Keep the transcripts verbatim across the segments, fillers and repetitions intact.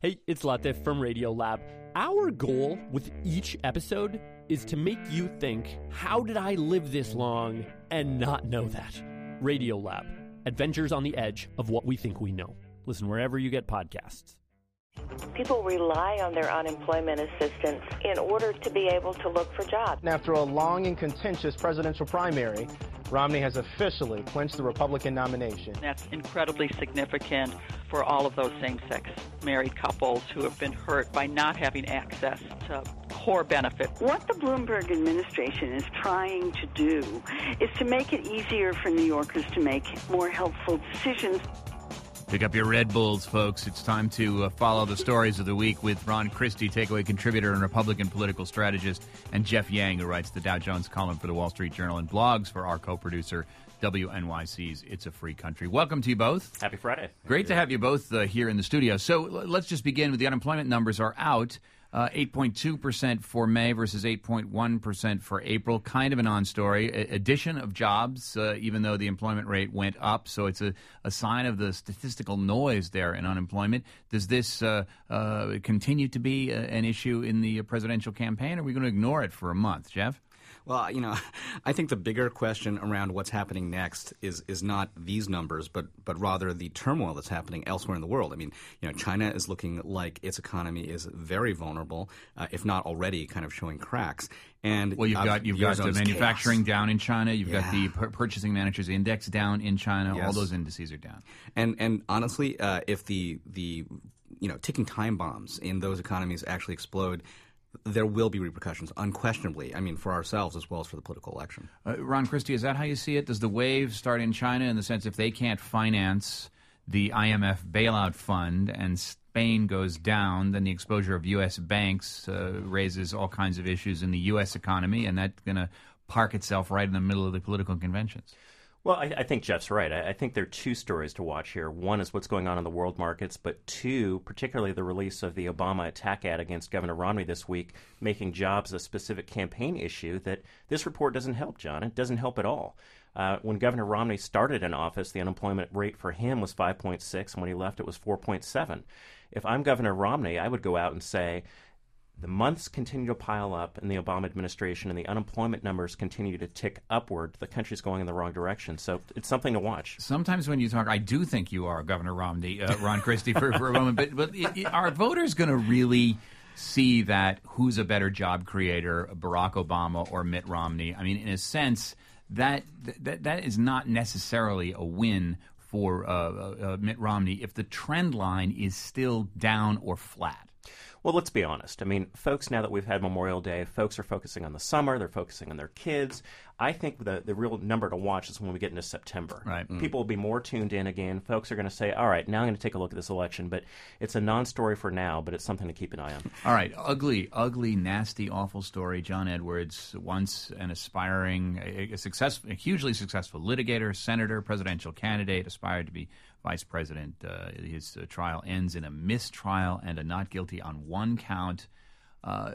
Hey, it's Latif from Radiolab. Our goal with each episode is to make you think, how did I live this long and not know that? Radiolab, adventures on the edge of what we think we know. Listen wherever you get podcasts. People rely on their unemployment assistance in order to be able to look for jobs. And after a long and contentious presidential primary, Romney has officially clinched the Republican nomination. That's incredibly significant for all of those same-sex married couples who have been hurt by not having access to core benefits. What the Bloomberg administration is trying to do is to make it easier for New Yorkers to make more helpful decisions. Pick up your Red Bulls, folks. It's time to uh, follow the stories of the week with Ron Christie, takeaway contributor and Republican political strategist, and Jeff Yang, who writes the Dow Jones column for the Wall Street Journal and blogs for our co-producer, W N Y C's It's a Free Country. Welcome to you both. Happy Friday. Great to have you both uh, here in the studio. So l- let's just begin with the unemployment numbers are out. Uh, eight point two percent for May versus eight point one percent for April. Kind of a non-story. A- addition of jobs, uh, even though the employment rate went up. So it's a, a sign of the statistical noise there in unemployment. Does this uh, uh, continue to be a, an issue in the presidential campaign, or are we going to ignore it for a month? Jeff? Well, you know, I think the bigger question around what's happening next is is not these numbers, but but rather the turmoil that's happening elsewhere in the world. I mean, you know, China is looking like its economy is very vulnerable, uh, if not already kind of showing cracks. And well, you've uh, got you've got the manufacturing chaos. down in China. You've yeah. got the pur- purchasing managers index down in China. Yes. All those indices are down. And and honestly, uh, if the the you know ticking time bombs in those economies actually explode, there will be repercussions, unquestionably. I mean, for ourselves as well as for the political election. Uh, Ron Christie, is that how you see it? Does the wave start in China in the sense if they can't finance the I M F bailout fund and Spain goes down, then the exposure of U S banks uh, raises all kinds of issues in the U S economy, and that's going to park itself right in the middle of the political conventions? Well, I, I think Jeff's right. I, I think there are two stories to watch here. One is what's going on in the world markets, but two, particularly the release of the Obama attack ad against Governor Romney this week, making jobs a specific campaign issue that this report doesn't help, John. It doesn't help at all. Uh, when Governor Romney started in office, the unemployment rate for him was five point six, and when he left, it was four point seven. If I'm Governor Romney, I would go out and say, the months continue to pile up in the Obama administration, and the unemployment numbers continue to tick upward. The country's going in the wrong direction. So it's something to watch. Sometimes when you talk, I do think you are Governor Romney, uh, Ron Christie, for, for a moment. But, but it, it, are voters going to really see that who's a better job creator, Barack Obama or Mitt Romney? I mean, in a sense, that that that is not necessarily a win for uh, uh, Mitt Romney if the trend line is still down or flat. Well, let's be honest. I mean, folks, now that we've had Memorial Day, folks are focusing on the summer. They're focusing on their kids. I think the, the real number to watch is when we get into September. Right. Mm. People will be more tuned in again. Folks are going to say, all right, now I'm going to take a look at this election. But it's a non-story for now, but it's something to keep an eye on. All right. Ugly, ugly, nasty, awful story. John Edwards, once an aspiring, a, a, successful, a hugely successful litigator, senator, presidential candidate, aspired to be vice president. Uh, his uh, trial ends in a mistrial and a not guilty on one count. Uh,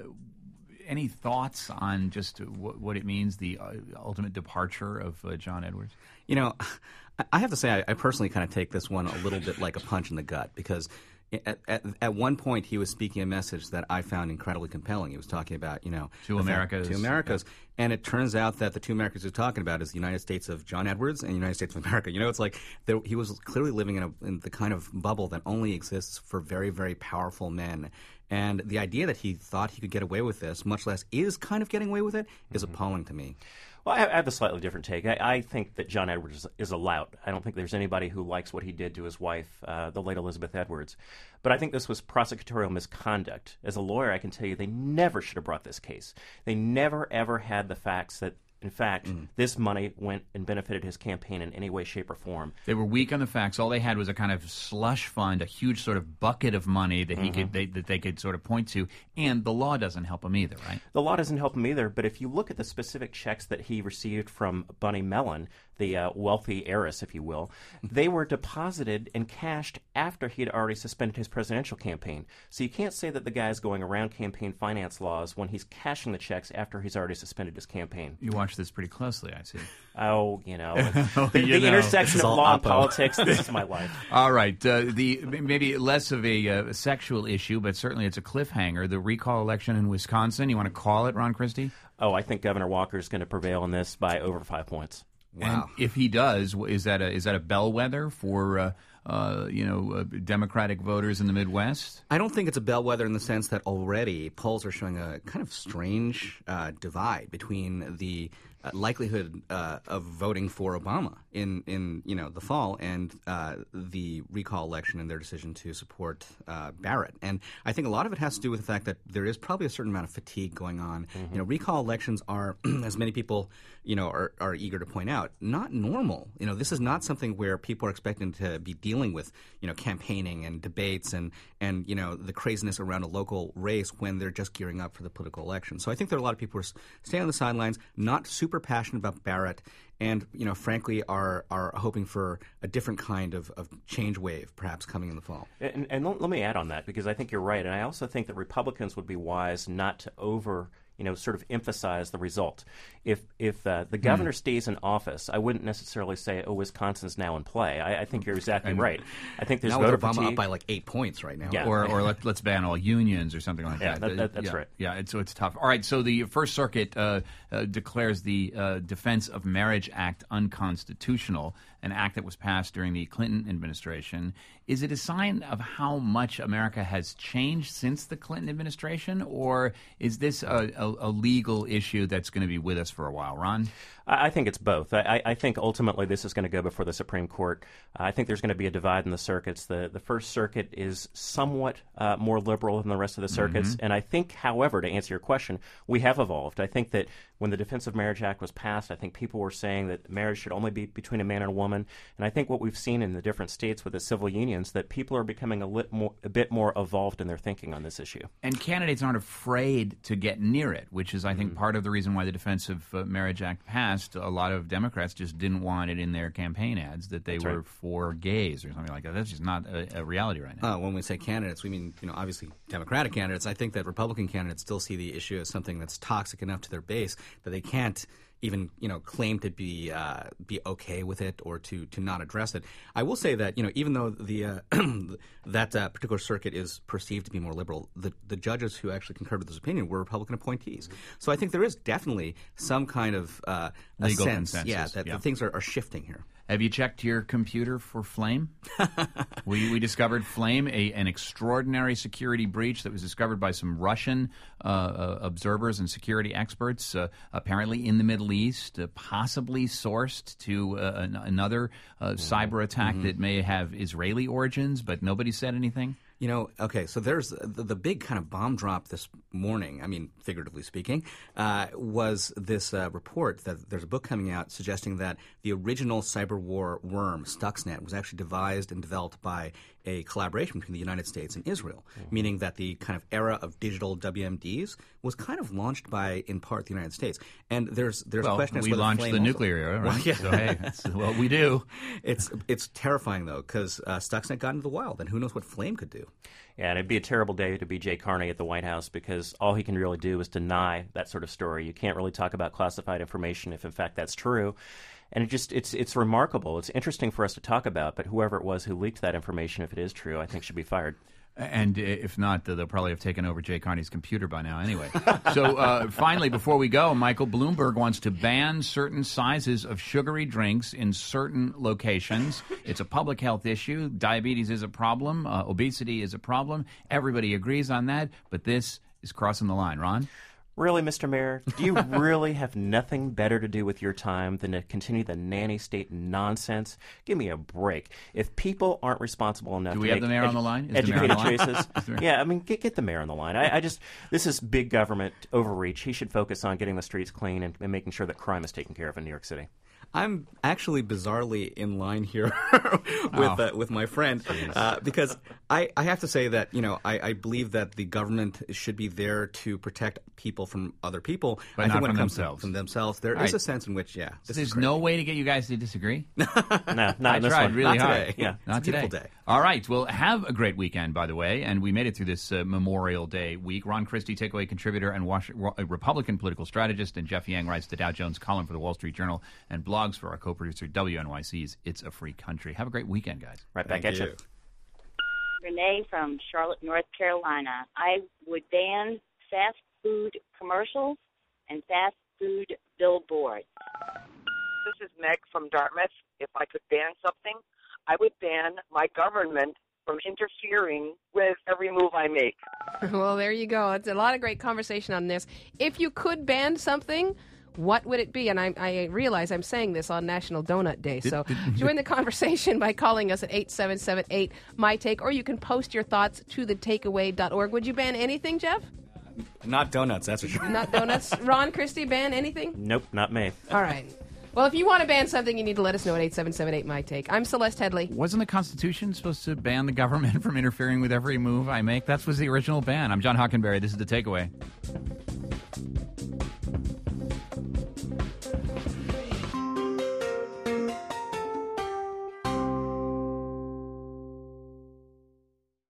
any thoughts on just w- what it means, the uh, ultimate departure of uh, John Edwards? You know, I have to say I, I personally kind of take this one a little bit like a punch in the gut because At, at, at one point, he was speaking a message that I found incredibly compelling. He was talking about, you know, two Americas, two Americas, yeah. And it turns out that the two Americas he's talking about is the United States of John Edwards and the United States of America. You know, it's like there, he was clearly living in, a, in the kind of bubble that only exists for very, very powerful men. And the idea that he thought he could get away with this, much less is kind of getting away with it, is mm-hmm. appalling to me. Well, I have a slightly different take. I, I think that John Edwards is a lout. I don't think there's anybody who likes what he did to his wife, uh, the late Elizabeth Edwards. But I think this was prosecutorial misconduct. As a lawyer, I can tell you they never should have brought this case. They never, ever had the facts that, in fact, mm. this money went and benefited his campaign in any way, shape, or form. They were weak on the facts. All they had was a kind of slush fund, a huge sort of bucket of money that he mm-hmm. could they, that they could sort of point to. And the law doesn't help him either, right? The law doesn't help him either. But if you look at the specific checks that he received from Bunny Mellon, the uh, wealthy heiress, if you will, they were deposited and cashed after he had already suspended his presidential campaign. So you can't say that the guy's going around campaign finance laws when he's cashing the checks after he's already suspended his campaign. You watch watch this pretty closely, I see. Oh, you know, Oh, the, you the know. intersection This is of all law and oppo. politics, this is my life. All right. Uh, the maybe less of a uh, sexual issue, but certainly it's a cliffhanger. The recall election in Wisconsin. You want to call it, Ron Christie? Oh, I think Governor Walker is going to prevail in this by over five points. Wow. And if he does, is that a is that a bellwether for uh, uh, you know uh, Democratic voters in the Midwest? I don't think it's a bellwether in the sense that already polls are showing a kind of strange uh, divide between the uh, likelihood uh, of voting for Obama in, in you know the fall and uh, the recall election and their decision to support uh, Barrett. And I think a lot of it has to do with the fact that there is probably a certain amount of fatigue going on. Mm-hmm. You know, recall elections are, as many people you know are, are eager to point out, not normal. You know, this is not something where people are expecting to be dealing with you know campaigning and debates and and you know the craziness around a local race when they're just gearing up for the political election. So I think there are a lot of people who are staying on the sidelines, not super passionate about Barrett, and you know, frankly, are are hoping for a different kind of, of change wave, perhaps coming in the fall. And, and let me add on that, because I think you're right, and I also think that Republicans would be wise not to over, you know, sort of emphasize the result. If if uh, the governor mm. stays in office, I wouldn't necessarily say, "Oh, Wisconsin's now in play." I, I think you're exactly and right. I think there's now voter with Obama fatigue. up by like eight points right now. Yeah. Or, or let, let's ban all unions or something like Yeah, that. that, that, that's yeah, right. Yeah, it's, so it's tough. All right, so the First Circuit uh, uh, declares the uh, Defense of Marriage Act unconstitutional, an act that was passed during the Clinton administration. Is it a sign of how much America has changed since the Clinton administration, or is this a, a, a legal issue that's going to be with us for a while? Ron? I think it's both. I, I think ultimately this is going to go before the Supreme Court. I think there's going to be a divide in the circuits. The the First Circuit is somewhat uh, more liberal than the rest of the circuits. Mm-hmm. And I think, however, to answer your question, we have evolved. I think that when the Defense of Marriage Act was passed, I think people were saying that marriage should only be between a man and a woman. And I think what we've seen in the different states with the civil unions, that people are becoming a, lit more, a bit more evolved in their thinking on this issue. And candidates aren't afraid to get near it, which is, I think, mm-hmm. part of the reason why the Defense of uh, Marriage Act passed. A lot of Democrats just didn't want it in their campaign ads that they That's were right. for gays or something like that. That's just not a, a reality right now. Uh, when we say candidates, we mean, you know, obviously Democratic candidates. I think that Republican candidates still see the issue as something that's toxic enough to their base that they can't even, you know, claim to be uh, be okay with it or to, to not address it. I will say that, you know, even though the uh, that uh, particular circuit is perceived to be more liberal, the, the judges who actually concurred with this opinion were Republican appointees. Mm-hmm. So I think there is definitely some kind of uh, a legal sense, consensus. yeah, that yeah. the things are, are shifting here. Have you checked your computer for Flame? we, we discovered Flame, a, an extraordinary security breach that was discovered by some Russian uh, uh, observers and security experts, uh, apparently in the Middle East, uh, possibly sourced to uh, an, another uh, cyber attack mm-hmm. that may have Israeli origins, but nobody said anything. You know, okay, so there's the, the big kind of bomb drop this morning, I mean, figuratively speaking, uh, was this uh, report that there's a book coming out suggesting that the original cyber war worm, Stuxnet, was actually devised and developed by a collaboration between the United States and Israel, mm-hmm. meaning that the kind of era of digital W M Ds was kind of launched by, in part, the United States. And there's there's well, a question as we whether launched Flame the also, nuclear era, right? Well, yeah. So, hey, that's what we do. It's it's terrifying, though, because uh, Stuxnet got into the wild, and who knows what Flame could do. Yeah, and it'd be a terrible day to be Jay Carney at the White House, because all he can really do is deny that sort of story. You can't really talk about classified information if, in fact, that's true. And it just it's it's remarkable. It's interesting for us to talk about, but whoever it was who leaked that information, if it is true, I think should be fired. And if not, they'll probably have taken over Jay Carney's computer by now anyway. So uh, finally, before we go, Michael Bloomberg wants to ban certain sizes of sugary drinks in certain locations. It's a public health issue. Diabetes is a problem. Uh, obesity is a problem. Everybody agrees on that. But this is crossing the line. Ron? Really, Mister Mayor, do you really have nothing better to do with your time than to continue the nanny state nonsense? Give me a break. If people aren't responsible enough do to we make have the mayor edu- on the line? Is educated the mayor on the line? choices, yeah, I mean, get, get the mayor on the line. I, I just this is big government overreach. He should focus on getting the streets clean and, and making sure that crime is taken care of in New York City. I'm actually bizarrely in line here with Oh. uh, with my friend uh, because I, I have to say that you know I, I believe that the government should be there to protect people from other people. But I not think when from it comes themselves. To, from themselves, there All is right. a sense in which yeah, this There's is crazy. no way to get you guys to disagree. No, not I in this tried one. really Not hard. today. Yeah. Not It's a beautiful today. day. All right. Well, have a great weekend, by the way. And we made it through this uh, Memorial Day week. Ron Christie, Takeaway contributor and Was- a Republican political strategist, and Jeff Yang writes the Dow Jones column for the Wall Street Journal and blogs for our co-producer W N Y C's It's a Free Country. Have a great weekend, guys. Right back Thank at you. you. Renee from Charlotte, North Carolina. I would ban fast food commercials and fast food billboards. This is Meg from Dartmouth. If I could ban something, I would ban my government from interfering with every move I make. Well, there you go. It's a lot of great conversation on this. If you could ban something, what would it be? And I, I realize I'm saying this on National Donut Day. So join the conversation by calling us at eight seven seven eight, M Y Take, or you can post your thoughts to the takeaway dot org. Would you ban anything, Jeff? Not donuts, that's for sure. Not donuts. Ron Christie, ban anything? Nope, not me. All right. Well, if you want to ban something, you need to let us know at eight seven seven eight, M Y Take. I'm Celeste Headley. Wasn't the Constitution supposed to ban the government from interfering with every move I make? That was the original ban. I'm John Hockenberry. This is The Takeaway.